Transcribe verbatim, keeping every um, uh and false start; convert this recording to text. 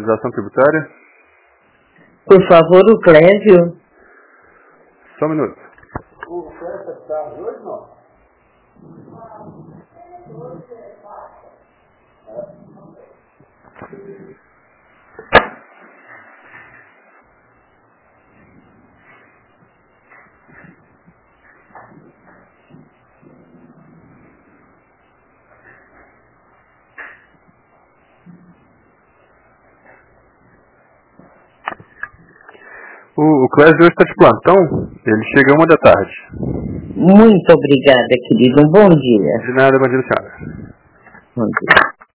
legislação tributária. Por favor, o Clésio. Só um minuto. O Clésio está hoje, não? O, o Clésio hoje está de plantão, ele chega uma da tarde. Muito obrigada, querido. Um bom dia. De nada, bom dia, senhora. Bom dia.